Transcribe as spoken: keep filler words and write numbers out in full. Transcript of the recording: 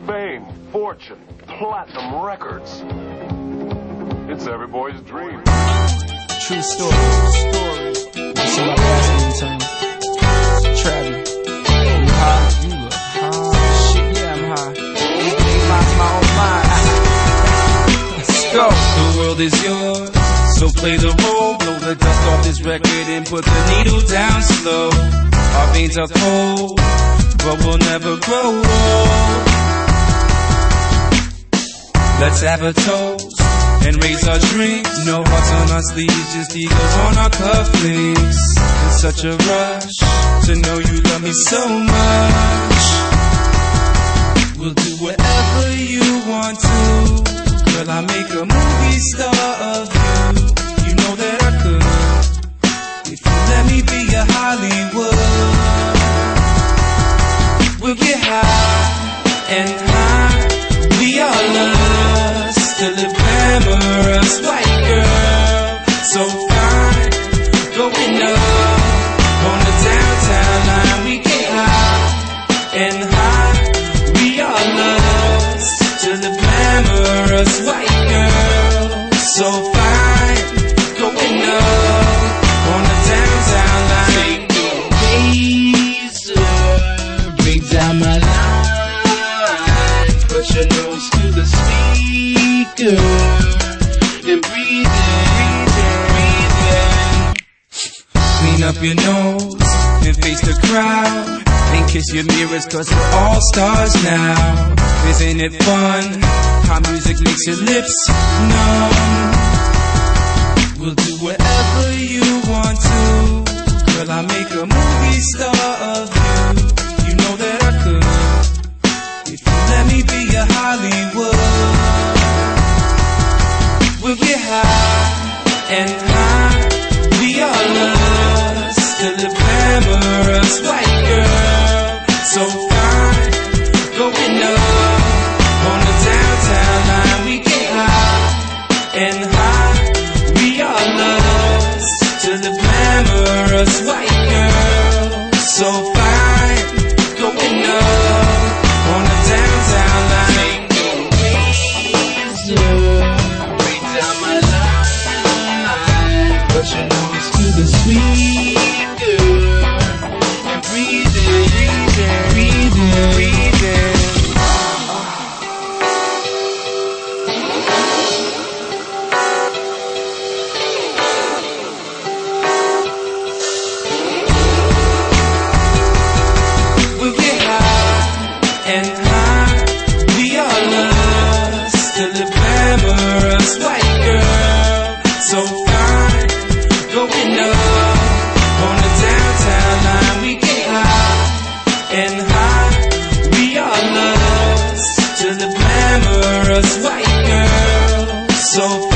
fame, fortune, platinum records. It's every boy's dream. True story. Story. You see my past anytime. Travis. You high? You look high. Shit, yeah, I'm high. Everything lost my own mind. Let's go. The world is yours, so play the role. Blow the dust off this record and put the needle down slow. Our veins are cold, but we'll never grow old. Let's have a toast and raise our drinks. No hearts on our sleeves, just egos on our cufflinks. It's such a rush to know you love me so much. We'll do whatever you want to. Girl, I'll make a movie star of you. You know that I could, if you let me be a Hollywood. We'll get high and high. We are lost, still a glamorous white girl, so fine, going up on the downtown line. We get high and high. We are lost, still a glamorous white girl, so fine, going up on the downtown line. Razor, bring down my line, put your nose to the speaker and breathe in, breathe in. Clean up your nose and face the crowd and kiss your mirrors, cause we're all stars now. Isn't it fun how music makes your lips numb? We'll do whatever you want to. Girl, I'll make a movie star of you. You know that I could, if you let me be a Hollywood. We'll get high and high. We are lost, still a glamorous white girl, so fine, going up on the downtown line. We get high and high. We are lost, still a glamorous white girl, so fine, going up on the downtown line. Bring down my line, put your nose to the speaker and breathe in, breathe in, breathe in, breathe in. We'll get high and high. We are lost, still a glamorous white girl, so fine, going up on the downtown line. We get high and high. We are lost, still a glamorous white girl, so fine.